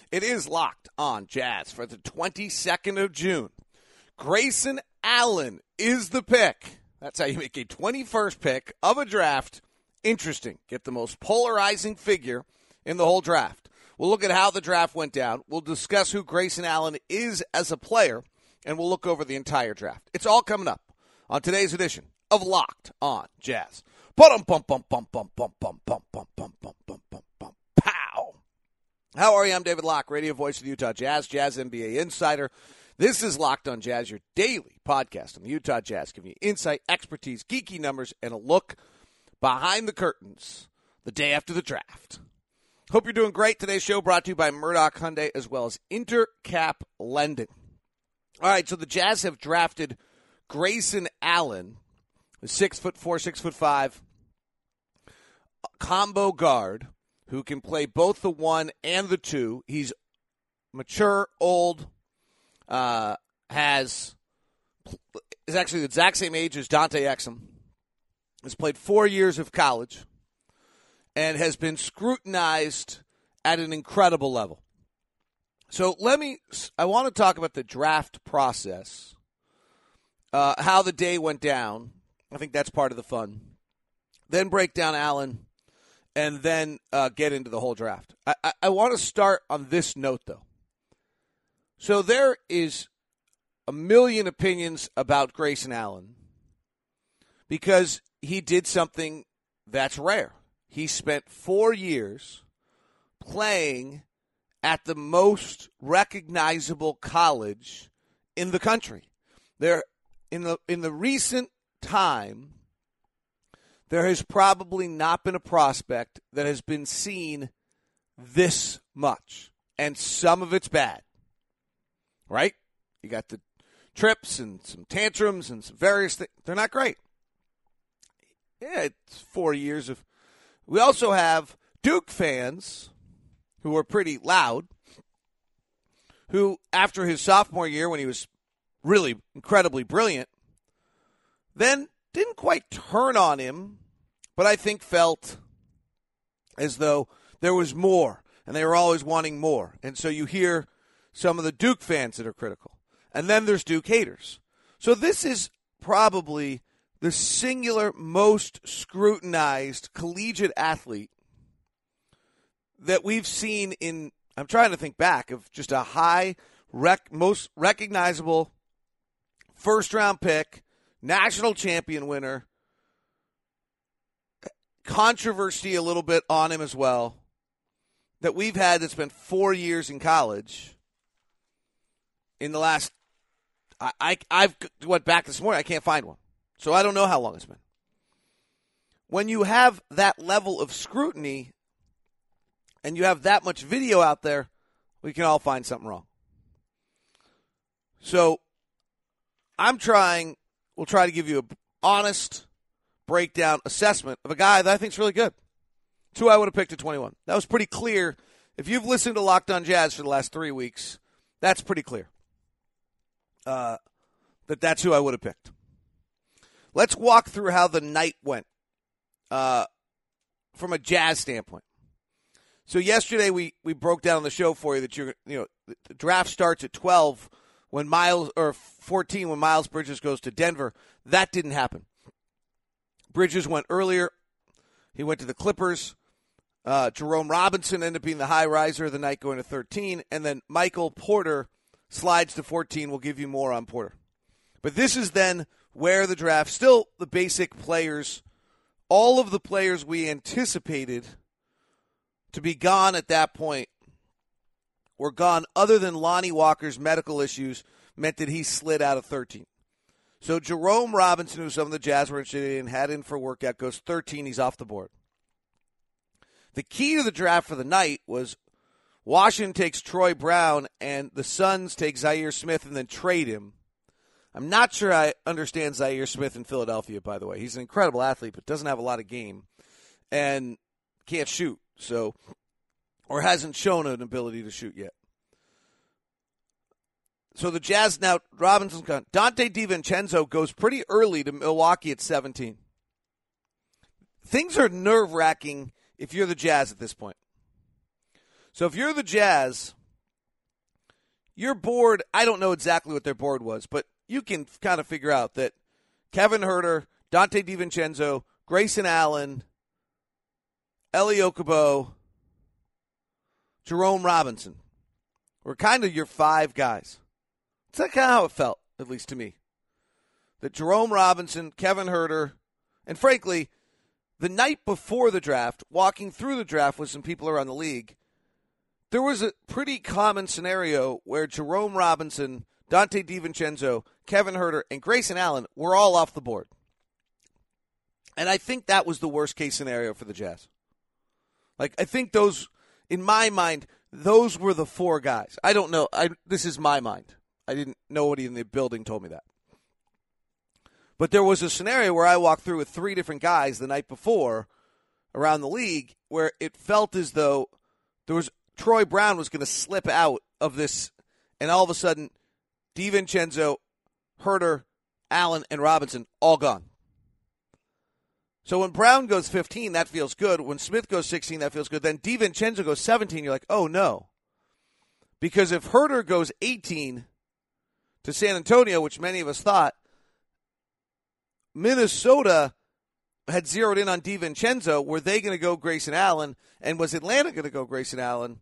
It is Locked On Jazz for the 22nd of June. Grayson Allen is the pick. That's how you make a 21st pick of a draft interesting. Get the most polarizing figure in the whole draft. We'll look at how the draft went down. We'll discuss who Grayson Allen is as a player, and we'll look over the entire draft. It's all coming up on today's edition of Locked On Jazz. Pow! How are you? I'm David Locke, radio voice of the Utah Jazz, Jazz NBA insider. This is Locked On Jazz, your daily podcast on the Utah Jazz, giving you insight, expertise, geeky numbers, and a look behind the curtains the day after the draft. Hope you're doing great. Today's show brought to you by Murdoch Hyundai as well as Intercap Lending. All right, so the Jazz have drafted Grayson Allen, a 6'4", 6'5", combo guard who can play both the 1 and the 2. He's mature, old, is actually the exact same age as Dante Exum, has played 4 years of college, and has been scrutinized at an incredible level. So I want to talk about the draft process, how the day went down. I think that's part of the fun. Then break down Allen, and then get into the whole draft. I want to start on this note, though. So there is a million opinions about Grayson Allen because he did something that's rare. He spent 4 years playing at the most recognizable college in the country. There, in the recent time, there has probably not been a prospect that has been seen this much, and some of it's bad, right? You got the trips and some tantrums and some various things. They're not great. Yeah, it's 4 years of. We also have Duke fans who are pretty loud, who after his sophomore year when he was really incredibly brilliant, then didn't quite turn on him, but I think felt as though there was more, and they were always wanting more. And so you hear some of the Duke fans that are critical. And then there's Duke haters. So this is probably the singular most scrutinized collegiate athlete that we've seen in, I'm trying to think back, of just a high, most recognizable first-round pick, national champion winner, controversy a little bit on him as well, that we've had that's been 4 years in college. In the last, I've went back this morning, I can't find one. So I don't know how long it's been. When you have that level of scrutiny and you have that much video out there, we can all find something wrong. So we'll try to give you an honest breakdown assessment of a guy that I think is really good. It's who I would have picked at 21. That was pretty clear. If you've listened to Locked On Jazz for the last 3 weeks, that's pretty clear. That's who I would have picked. Let's walk through how the night went from a Jazz standpoint. So yesterday we broke down on the show for you that the draft starts at 12 when 14 when Miles Bridges goes to Denver. That didn't happen. Bridges went earlier. He went to the Clippers. Jerome Robinson ended up being the high riser of the night, going to 13, and then Michael Porter slides to 14. We'll give you more on Porter. But this is then where the draft, still the basic players, all of the players we anticipated to be gone at that point were gone, other than Lonnie Walker's medical issues meant that he slid out of 13. So Jerome Robinson, who some of the Jazz were interested in, had in for workout, goes 13. He's off the board. The key to the draft for the night was Washington takes Troy Brown and the Suns take Zaire Smith and then trade him. I'm not sure I understand Zaire Smith in Philadelphia, by the way. He's an incredible athlete, but doesn't have a lot of game and can't shoot, or hasn't shown an ability to shoot yet. So the Jazz now, Robinson's gone. Dante DiVincenzo goes pretty early to Milwaukee at 17. Things are nerve-wracking if you're the Jazz at this point. So if you're the Jazz, your board, I don't know exactly what their board was, but you can kind of figure out that Kevin Huerter, Dante DiVincenzo, Grayson Allen, Eli Okubo, Jerome Robinson were kind of your 5 guys. That's kind of how it felt, at least to me. That Jerome Robinson, Kevin Huerter, and frankly, the night before the draft, walking through the draft with some people around the league, there was a pretty common scenario where Jerome Robinson, Dante DiVincenzo, Kevin Huerter, and Grayson Allen were all off the board. And I think that was the worst case scenario for the Jazz. Like, I think those, in my mind, those were the 4 guys. I don't know. This is my mind. I didn't, nobody in the building told me that. But there was a scenario where I walked through with 3 different guys the night before around the league where it felt as though there was Troy Brown was going to slip out of this, and all of a sudden, DiVincenzo, Huerter, Allen, and Robinson all gone. So when Brown goes 15, that feels good. When Smith goes 16, that feels good. Then DiVincenzo goes 17, you're like, oh no. Because if Huerter goes 18 to San Antonio, which many of us thought, Minnesota had zeroed in on DiVincenzo. Were they going to go Grayson Allen? And was Atlanta going to go Grayson Allen?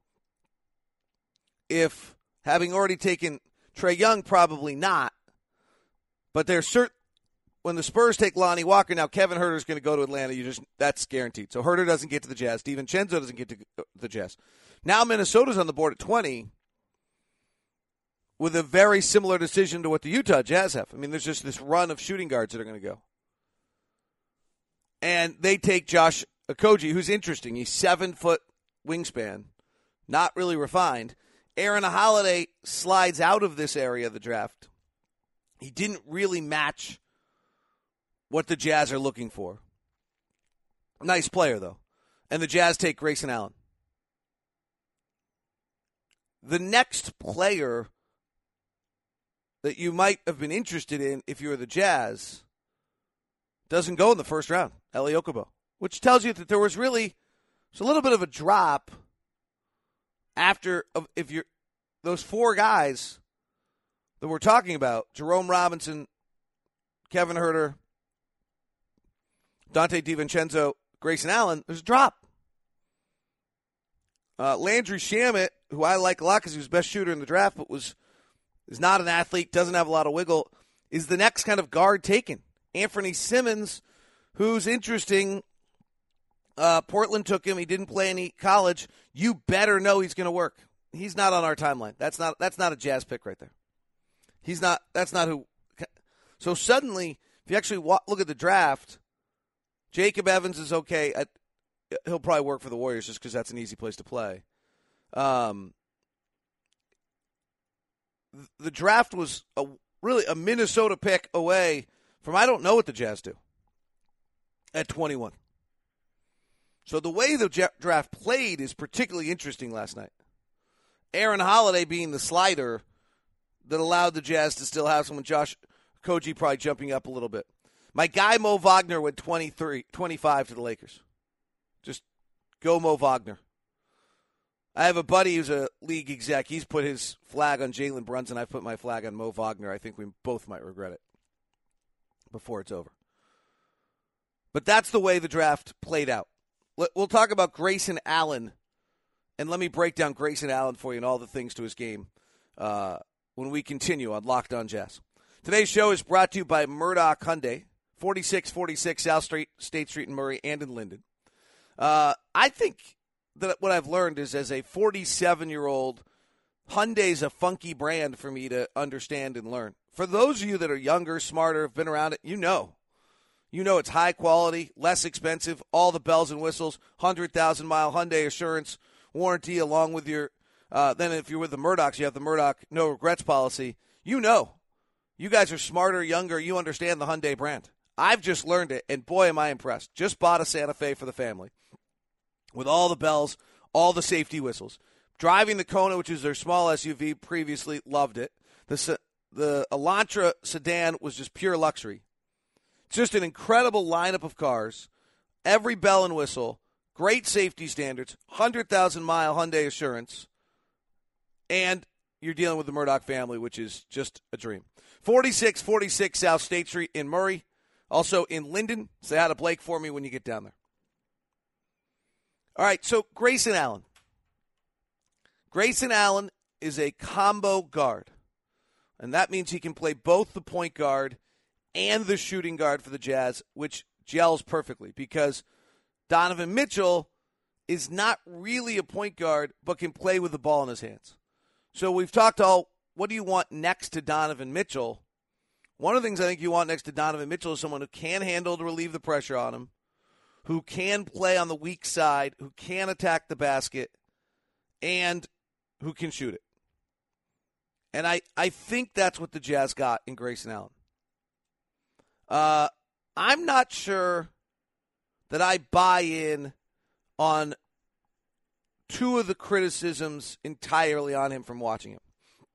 If, having already taken Trae Young, probably not. But they're certain. When the Spurs take Lonnie Walker, now Kevin Huerter is going to go to Atlanta. That's guaranteed. So Huerter doesn't get to the Jazz. DiVincenzo doesn't get to the Jazz. Now Minnesota's on the board at 20 with a very similar decision to what the Utah Jazz have. I mean, there's just this run of shooting guards that are going to go. And they take Josh Okogie, who's interesting. He's 7-foot wingspan, not really refined. Aaron Holiday slides out of this area of the draft. He didn't really match what the Jazz are looking for. Nice player, though. And the Jazz take Grayson Allen. The next player that you might have been interested in if you were the Jazz doesn't go in the first round, Eli Okubo, which tells you that there was really a little bit of a drop after if you're those 4 guys that we're talking about, Jerome Robinson, Kevin Huerter, Dante DiVincenzo, Grayson Allen, there's a drop. Landry Shamet, who I like a lot because he was the best shooter in the draft, but is not an athlete, doesn't have a lot of wiggle, is the next kind of guard taken. Anthony Simmons, who's interesting. Portland took him. He didn't play any college. You better know he's going to work. He's not on our timeline. That's not a Jazz pick right there. He's not. That's not who. So suddenly, if you actually look at the draft, Jacob Evans is okay. He'll probably work for the Warriors just because that's an easy place to play. The draft was really a Minnesota pick away from I don't know what the Jazz do at 21. So the way the draft played is particularly interesting last night. Aaron Holiday being the slider that allowed the Jazz to still have someone, Josh Okogie probably jumping up a little bit. My guy Mo Wagner went 25 to the Lakers. Just go Mo Wagner. I have a buddy who's a league exec. He's put his flag on Jalen Brunson. I've put my flag on Mo Wagner. I think we both might regret it before it's over. But that's the way the draft played out. We'll talk about Grayson Allen, and let me break down Grayson Allen for you and all the things to his game when we continue on Locked On Jazz. Today's show is brought to you by Murdoch Hyundai, 4646 South State Street in Murray and in Linden. I think that what I've learned is as a 47-year-old, Hyundai's a funky brand for me to understand and learn. For those of you that are younger, smarter, have been around it, you know it's high quality, less expensive, all the bells and whistles, 100,000-mile Hyundai assurance warranty along with your then if you're with the Murdochs, you have the Murdoch no regrets policy. You know. You guys are smarter, younger, you understand the Hyundai brand. I've just learned it, and boy, am I impressed. Just bought a Santa Fe for the family with all the bells, all the safety whistles. Driving the Kona, which is their small SUV, previously loved it. The Elantra sedan was just pure luxury. It's just an incredible lineup of cars, every bell and whistle, great safety standards, 100,000-mile Hyundai assurance, and you're dealing with the Murdoch family, which is just a dream. 4646 South State Street in Murray. Also in Linden. Say hi to Blake for me when you get down there. All right, so Grayson Allen. Grayson Allen is a combo guard. And that means he can play both the point guard and the shooting guard for the Jazz, which gels perfectly because Donovan Mitchell is not really a point guard but can play with the ball in his hands. So we've talked all, what do you want next to Donovan Mitchell? One of the things I think you want next to Donovan Mitchell is someone who can handle to relieve the pressure on him, who can play on the weak side, who can attack the basket, and who can shoot it. And I think that's what the Jazz got in Grayson Allen. I'm not sure that I buy in on two of the criticisms entirely on him from watching him.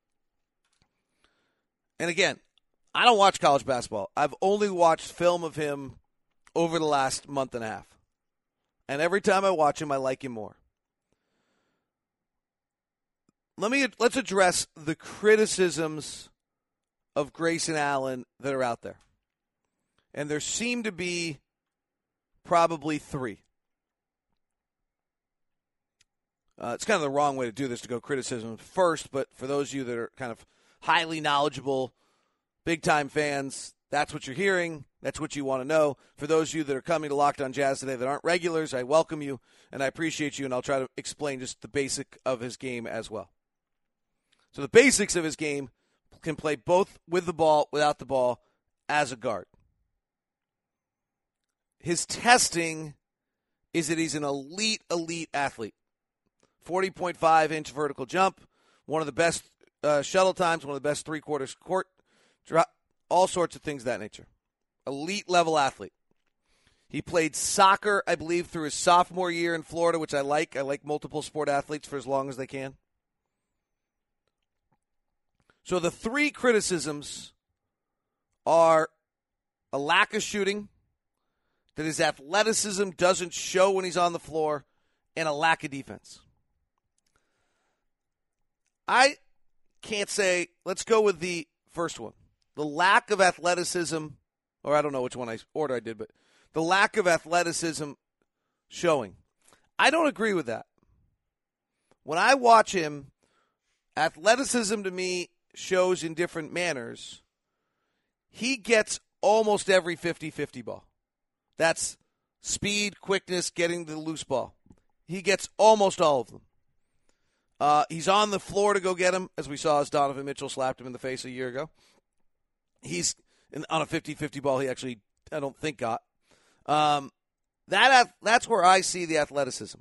And again, I don't watch college basketball. I've only watched film of him over the last month and a half. And every time I watch him, I like him more. Let's address the criticisms of Grayson Allen that are out there. And there seem to be probably three. It's kind of the wrong way to do this, to go criticism first, but for those of you that are kind of highly knowledgeable, big-time fans, that's what you're hearing. That's what you want to know. For those of you that are coming to Locked On Jazz today that aren't regulars, I welcome you, and I appreciate you, and I'll try to explain just the basic of his game as well. So the basics of his game: can play both with the ball, without the ball, as a guard. His testing is that he's an elite athlete. 40.5-inch vertical jump, one of the best shuttle times, one of the best three-quarters court, all sorts of things of that nature. Elite-level athlete. He played soccer, I believe, through his sophomore year in Florida, which I like. I like multiple sport athletes for as long as they can. So the three criticisms are a lack of shooting, that his athleticism doesn't show when he's on the floor, and a lack of defense. I can't say, let's go with the first one. The lack of athleticism, or I don't know which order I did, but the lack of athleticism showing. I don't agree with that. When I watch him, athleticism to me shows in different manners. He gets almost every 50-50 ball. That's speed, quickness, getting the loose ball. He gets almost all of them. He's on the floor to go get him, as we saw as Donovan Mitchell slapped him in the face a year ago. He's on a 50-50 ball he actually, I don't think, got. That's where I see the athleticism.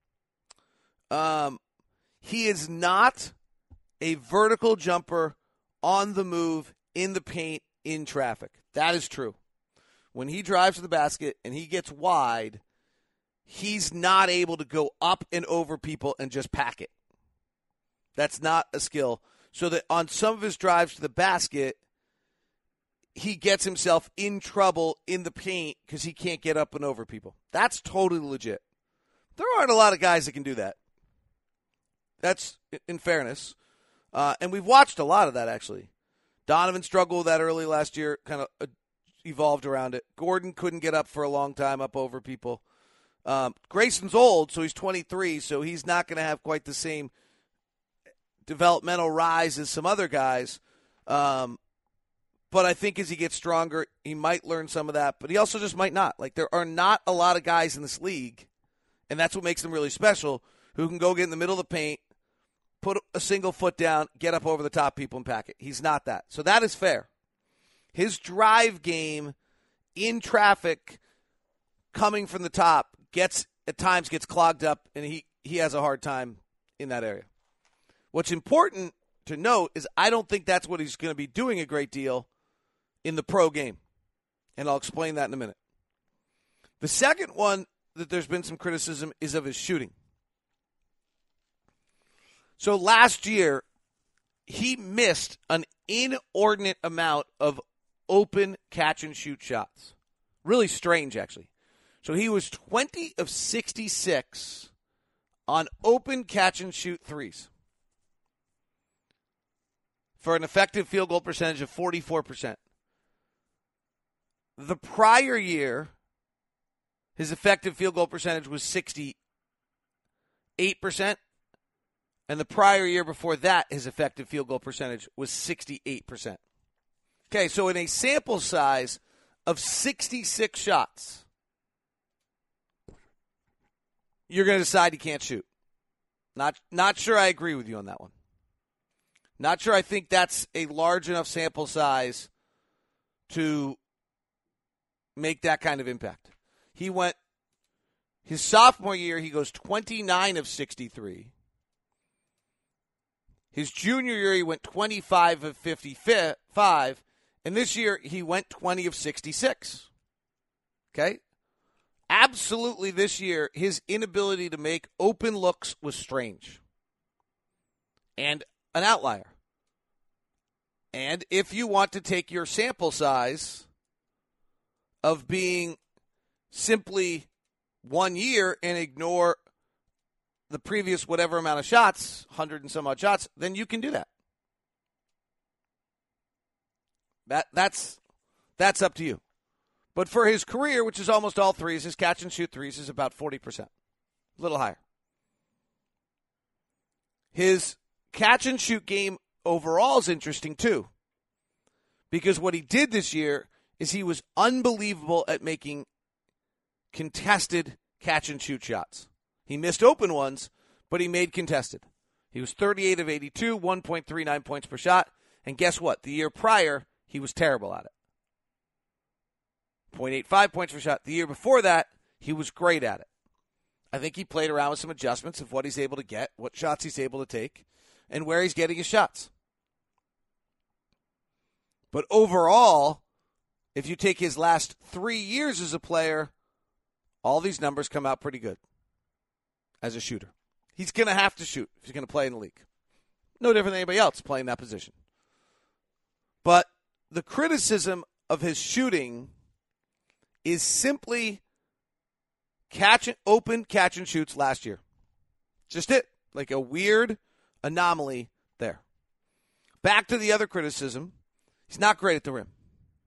He is not a vertical jumper on the move, in the paint, in traffic. That is true. When he drives to the basket and he gets wide, he's not able to go up and over people and just pack it. That's not a skill. So that on some of his drives to the basket, he gets himself in trouble in the paint because he can't get up and over people. That's totally legit. There aren't a lot of guys that can do that. That's in fairness. And we've watched a lot of that, actually. Donovan struggled with that early last year, kind of evolved around it. Gordon couldn't get up for a long time, up over people. Grayson's old, so he's 23, so he's not going to have quite the same developmental rise as some other guys. But I think as he gets stronger, he might learn some of that, but he also just might not. Like, there are not a lot of guys in this league, and that's what makes them really special, who can go get in the middle of the paint, put a single foot down, get up over the top people and pack it. He's not that. So that is fair. His drive game in traffic coming from the top at times gets clogged up, and he has a hard time in that area. What's important to note is I don't think that's what he's going to be doing a great deal in the pro game, and I'll explain that in a minute. The second one that there's been some criticism is of his shooting. So last year, he missed an inordinate amount of open catch-and-shoot shots. Really strange, actually. So he was 20 of 66 on open catch-and-shoot threes. for an effective field goal percentage of 44%. The prior year, his effective field goal percentage was 68%. And the prior year before that, his effective field goal percentage was 68%. Okay, so in a sample size of 66 shots, you're going to decide he can't shoot. Not sure I agree with you on that one. Not sure I think that's a large enough sample size to make that kind of impact. His sophomore year, he goes 29 of 63. His junior year, he went 25 of 55. And this year, he went 20 of 66. Okay? Absolutely, this year, his inability to make open looks was strange and an outlier. And if you want to take your sample size of being simply 1 year and ignore the previous whatever amount of shots, 100 and some odd shots, then you can do that. That's up to you. But for his career, which is almost all threes, his catch and shoot threes is about 40%. A little higher. His catch and shoot game overall is interesting too. Because what he did this year is he was unbelievable at making contested catch and shoot shots. He missed open ones, but he made contested. He was 38 of 82, 1.39 points per shot. And guess what? The year prior, he was terrible at it. 0.85 points per shot. The year before that, he was great at it. I think he played around with some adjustments of what he's able to get, what shots he's able to take, and where he's getting his shots. But overall, if you take his last 3 years as a player, all these numbers come out pretty good as a shooter. He's going to have to shoot if he's going to play in the league. No different than anybody else playing that position. But the criticism of his shooting is simply open catch and shoots last year. Just it. Like a weird anomaly there. Back to the other criticism. He's not great at the rim.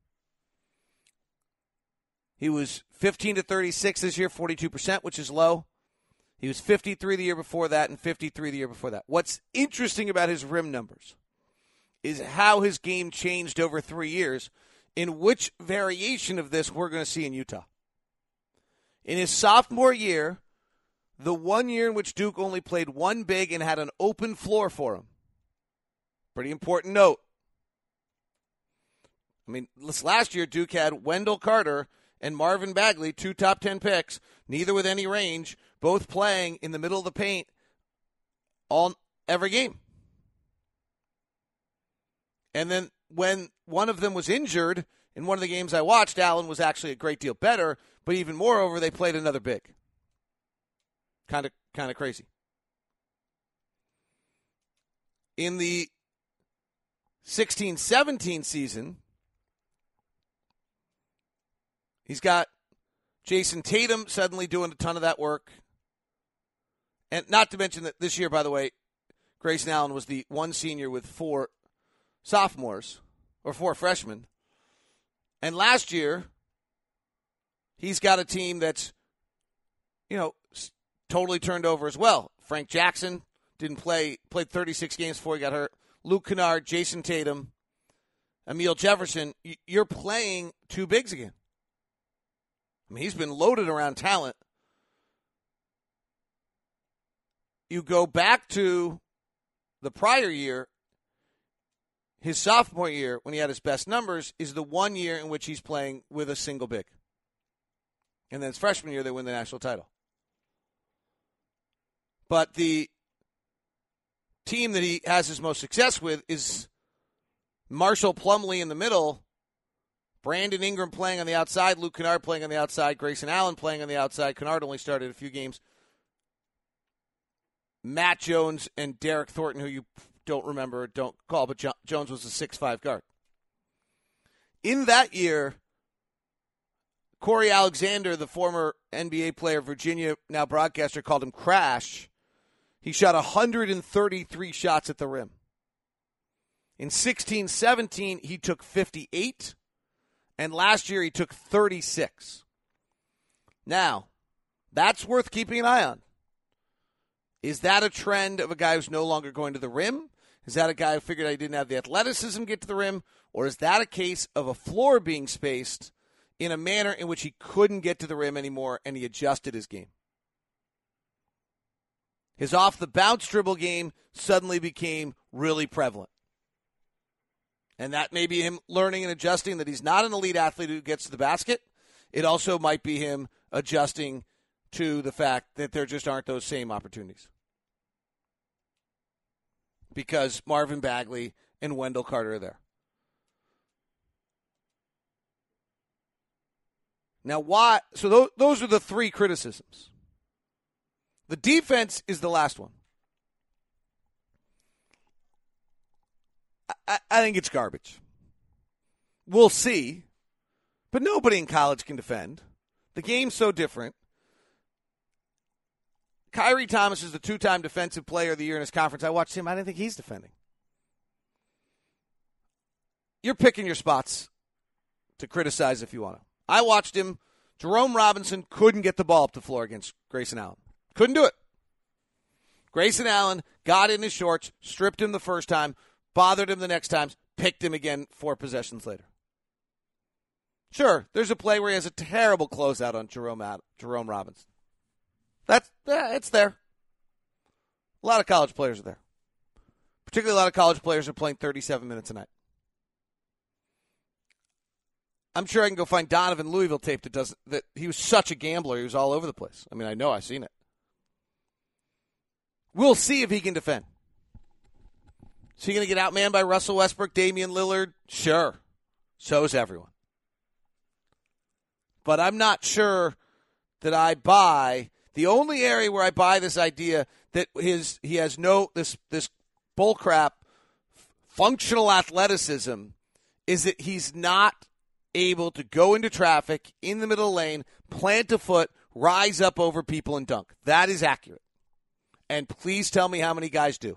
He was 15 to 36 this year, 42%, which is low. He was 53 the year before that and 53 the year before that. What's interesting about his rim numbers is how his game changed over 3 years, in which variation of this we're going to see in Utah. In his sophomore year, the 1 year in which Duke only played one big and had an open floor for him. Pretty important note. I mean, last year Duke had Wendell Carter and Marvin Bagley, 2 top 10 picks, neither with any range, both playing in the middle of the paint every game. And then when one of them was injured in one of the games I watched, Allen was actually a great deal better, but even moreover, they played another big. Kind of crazy. In the 16-17 season, he's got Jason Tatum suddenly doing a ton of that work. And not to mention that this year, by the way, Grayson Allen was the one senior with 4 sophomores, or 4 freshmen. And last year, he's got a team that's, totally turned over as well. Frank Jackson played 36 games before he got hurt. Luke Kennard, Jason Tatum, Emile Jefferson. You're playing 2 bigs again. I mean, he's been loaded around talent. You go back to the prior year, his sophomore year, when he had his best numbers, is the 1 year in which he's playing with a single big. And then his freshman year, they win the national title. But the team that he has his most success with is Marshall Plumlee in the middle, Brandon Ingram playing on the outside, Luke Kennard playing on the outside, Grayson Allen playing on the outside. Kennard only started a few games. Matt Jones and Derek Thornton, who you don't remember, don't call, but Jones was a 6'5" guard. In that year, Corey Alexander, the former NBA player, Virginia now broadcaster, called him Crash. He shot 133 shots at the rim. In 16-17, he took 58, and last year he took 36. Now, that's worth keeping an eye on. Is that a trend of a guy who's no longer going to the rim? Is that a guy who figured out he didn't have the athleticism to get to the rim? Or is that a case of a floor being spaced in a manner in which he couldn't get to the rim anymore and he adjusted his game? His off-the-bounce dribble game suddenly became really prevalent. And that may be him learning and adjusting that he's not an elite athlete who gets to the basket. It also might be him adjusting to the fact that there just aren't those same opportunities. Because Marvin Bagley and Wendell Carter are there. Now, why? So those are the three criticisms. The defense is the last one. I think it's garbage. We'll see. But nobody in college can defend. The game's so different. Kyrie Thomas is the two-time Defensive Player of the Year in his conference. I watched him. I didn't think he's defending. You're picking your spots to criticize if you want to. I watched him. Jerome Robinson couldn't get the ball up the floor against Grayson Allen. Couldn't do it. Grayson Allen got in his shorts, stripped him the first time, bothered him the next time, picked him again 4 possessions later. Sure, there's a play where he has a terrible closeout on Jerome Robinson. It's there. A lot of college players are there. Particularly a lot of college players are playing 37 minutes a night. I'm sure I can go find Donovan Louisville tape that he was such a gambler. He was all over the place. I mean, I know I've seen it. We'll see if he can defend. Is he going to get outmanned by Russell Westbrook, Damian Lillard? Sure. So is everyone. But I'm not sure that I buy. The only area where I buy this idea that he has this bullcrap functional athleticism is that he's not able to go into traffic in the middle lane, plant a foot, rise up over people, and dunk. That is accurate. And please tell me how many guys do.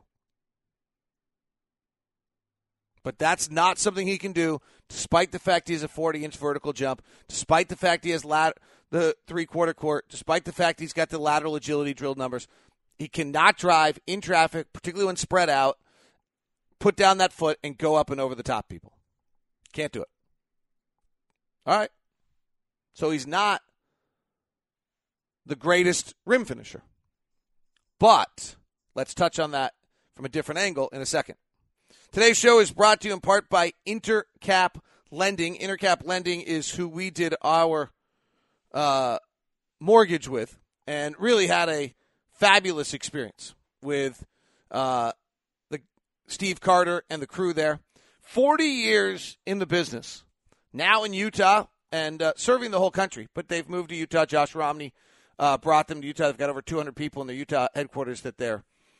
But that's not something he can do, despite the fact he has a 40-inch vertical jump, despite the fact he has the three-quarter court, despite the fact he's got the lateral agility drill numbers. He cannot drive in traffic, particularly when spread out, put down that foot, and go up and over the top people. Can't do it. All right. So he's not the greatest rim finisher. But let's touch on that from a different angle in a second. Today's show is brought to you in part by Intercap Lending. Intercap Lending is who we did our mortgage with and really had a fabulous experience with the Steve Carter and the crew there. 40 years in the business, now in Utah and serving the whole country. But they've moved to Utah. Josh Romney brought them to Utah. They've got over 200 people in the Utah headquarters that they're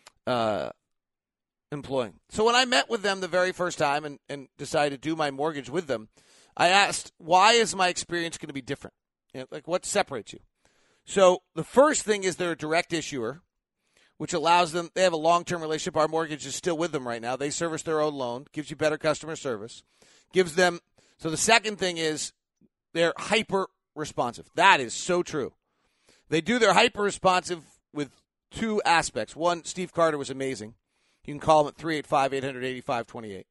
employing. So when I met with them the very first time and decided to do my mortgage with them, I asked, why is my experience going to be different? Like, what separates you? So the first thing is they're a direct issuer, which allows them, they have a long-term relationship. Our mortgage is still with them right now. They service their own loan, gives you better customer service, gives them. So the second thing is they're hyper-responsive. That is so true. They do their hyper-responsive with 2 aspects. One, Steve Carter was amazing. You can call them at 385-800-8528.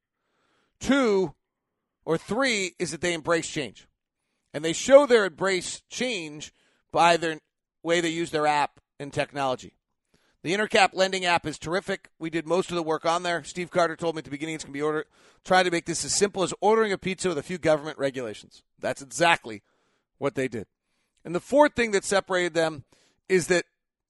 2 or 3 is that they embrace change. And they show their embrace change by their way they use their app and technology. The Intercap Lending app is terrific. We did most of the work on there. Steve Carter told me at the beginning it's going to be trying to make this as simple as ordering a pizza with a few government regulations. That's exactly what they did. And the fourth thing that separated them is that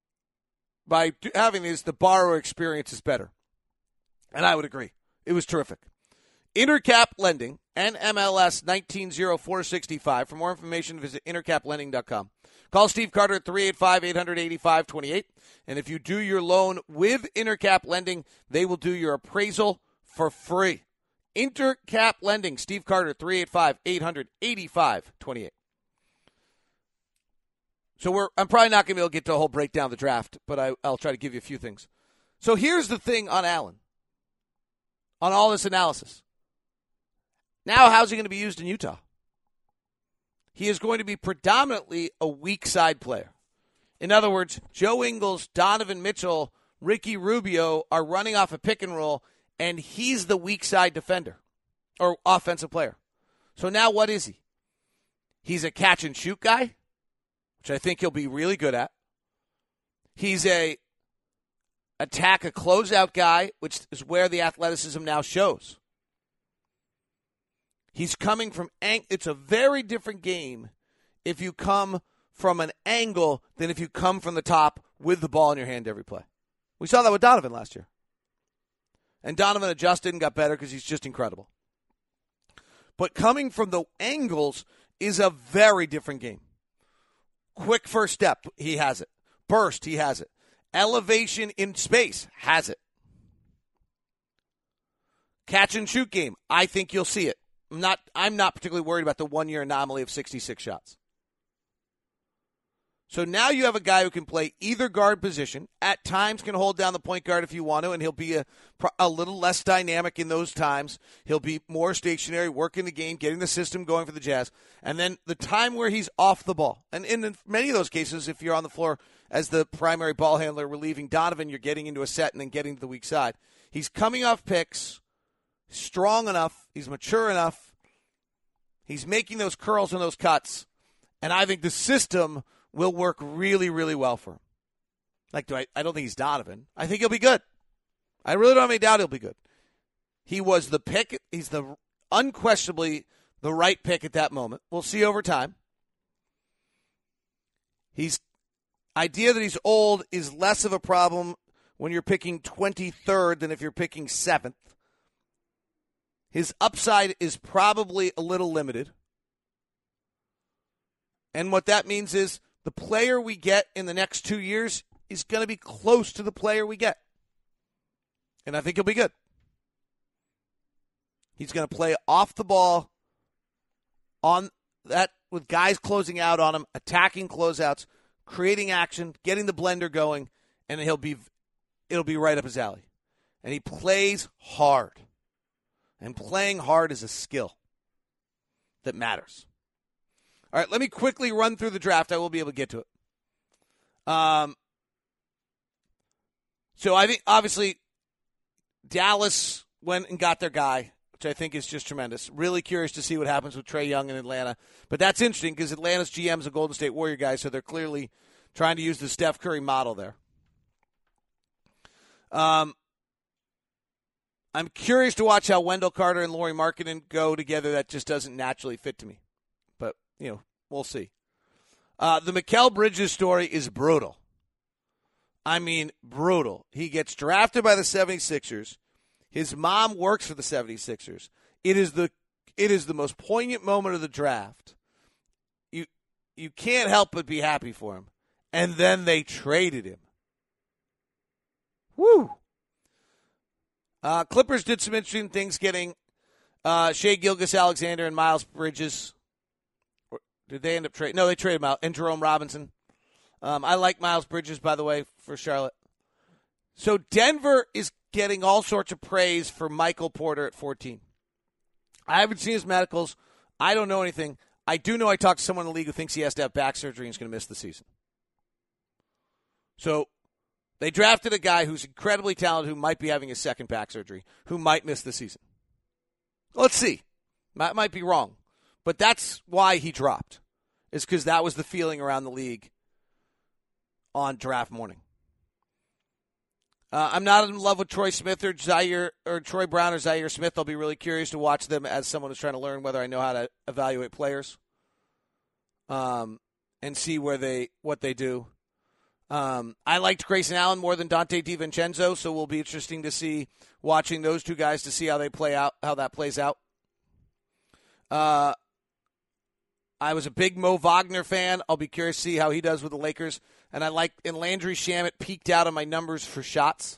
by having this, the borrower experience is better. And I would agree. It was terrific. Intercap Lending, NMLS 190465. For more information, visit intercaplending.com. Call Steve Carter at 385-800-8528. And if you do your loan with Intercap Lending, they will do your appraisal for free. Intercap Lending, Steve Carter, 385-800-8528. So I'm probably not going to be able to get to a whole breakdown of the draft, but I'll try to give you a few things. So here's the thing on Allen. on all this analysis. Now, how's he going to be used in Utah? He is going to be predominantly a weak side player. In other words, Joe Ingles, Donovan Mitchell, Ricky Rubio are running off a pick and roll, and he's the weak side defender or offensive player. So now what is he? He's a catch and shoot guy, which I think he'll be really good at. He's a attack a closeout guy, which is where the athleticism now shows. He's coming from it's a very different game if you come from an angle than if you come from the top with the ball in your hand every play. We saw that with Donovan last year. And Donovan adjusted and got better because he's just incredible. But coming from the angles is a very different game. Quick first step, he has it. Burst, he has it. Elevation in space, has it. Catch and shoot game, I think you'll see it. I'm not particularly worried about the 1 year anomaly of 66 shots. So now you have a guy who can play either guard position, at times can hold down the point guard if you want to, and he'll be a little less dynamic in those times. He'll be more stationary, working the game, getting the system going for the Jazz. And then the time where he's off the ball. And in many of those cases, if you're on the floor as the primary ball handler relieving Donovan, you're getting into a set and then getting to the weak side. He's coming off picks, strong enough, he's mature enough, he's making those curls and those cuts, and I think the system will work really, really well for him. I don't think he's Donovan. I think he'll be good. I really don't have any doubt he'll be good. He was the pick. He's unquestionably the right pick at that moment. We'll see over time. Idea that he's old is less of a problem when you're picking 23rd than if you're picking 7th. His upside is probably a little limited. And what that means is the player we get in the next 2 years is going to be close to the player we get. And I think he'll be good. He's going to play off the ball on that with guys closing out on him, attacking closeouts, creating action, getting the blender going, and it'll be right up his alley. And he plays hard. And playing hard is a skill that matters. All right, let me quickly run through the draft. I will be able to get to it. So I think, obviously, Dallas went and got their guy, which I think is just tremendous. Really curious to see what happens with Trae Young in Atlanta. But that's interesting because Atlanta's GM is a Golden State Warrior guy, so they're clearly trying to use the Steph Curry model there. I'm curious to watch how Wendell Carter and Lauri Markkanen go together. That just doesn't naturally fit to me. But, we'll see. The Mikal Bridges story is brutal. I mean, brutal. He gets drafted by the 76ers. His mom works for the 76ers. It is the most poignant moment of the draft. You can't help but be happy for him. And then they traded him. Woo! Clippers did some interesting things getting Shai Gilgeous-Alexander and Miles Bridges. Did they end up trading? No, they traded him out. And Jerome Robinson. I like Miles Bridges, by the way, for Charlotte. So Denver is getting all sorts of praise for Michael Porter at 14. I haven't seen his medicals. I don't know anything. I do know I talked to someone in the league who thinks he has to have back surgery and is going to miss the season. So they drafted a guy who's incredibly talented who might be having his second back surgery, who might miss the season. Let's see. Might be wrong. But that's why he dropped, is because that was the feeling around the league on draft morning. I'm not in love with Troy Smith or Troy Brown or Zaire Smith. I'll be really curious to watch them as someone who's trying to learn whether I know how to evaluate players and see what they do. I liked Grayson Allen more than Dante DiVincenzo, so we'll be interesting to see watching those two guys to see how that plays out. I was a big Mo Wagner fan. I'll be curious to see how he does with the Lakers. And Landry Shamet peaked out on my numbers for shots.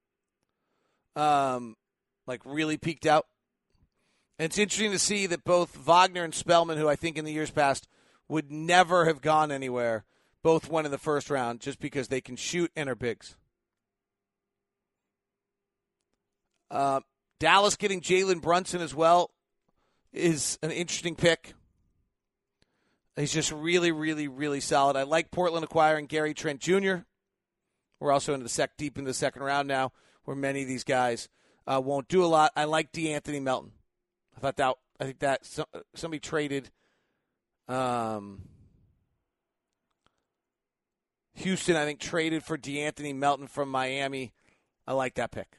Really peaked out. And it's interesting to see that both Wagner and Spellman, who I think in the years past would never have gone anywhere, both went in the first round just because they can shoot and are bigs. Dallas getting Jalen Brunson as well is an interesting pick. He's just really, really, really solid. I like Portland acquiring Gary Trent Jr. We're also into deep into the second round now, where many of these guys won't do a lot. I like DeAnthony Melton. I think that somebody traded Houston, I think, traded for DeAnthony Melton from Miami. I like that pick.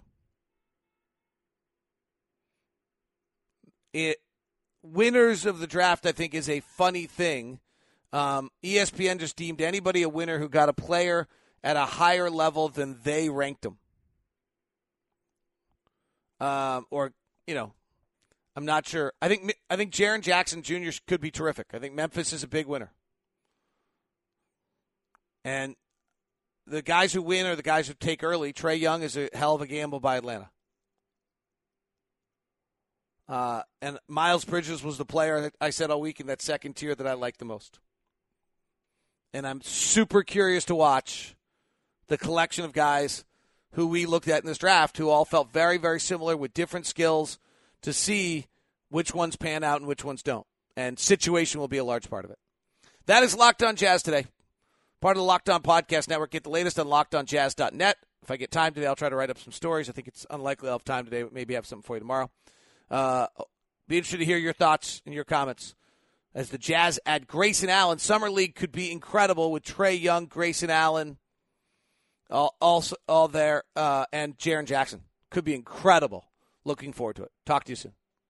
Winners of the draft, I think, is a funny thing. ESPN just deemed anybody a winner who got a player at a higher level than they ranked them. I'm not sure. I think Jaren Jackson Jr. could be terrific. I think Memphis is a big winner. And the guys who win are the guys who take early. Trae Young is a hell of a gamble by Atlanta. And Miles Bridges was the player that I said all week in that second tier that I liked the most. And I'm super curious to watch the collection of guys who we looked at in this draft who all felt very, very similar with different skills to see which ones pan out and which ones don't. And situation will be a large part of it. That is Locked On Jazz today. Part of the Locked On Podcast Network. Get the latest on LockedOnJazz.net. If I get time today, I'll try to write up some stories. I think it's unlikely I'll have time today, but maybe have something for you tomorrow. Be interested to hear your thoughts and your comments as the Jazz add Grayson Allen. Summer League could be incredible with Trae Young, Grayson Allen, all there, and Jaren Jackson. Could be incredible. Looking forward to it. Talk to you soon.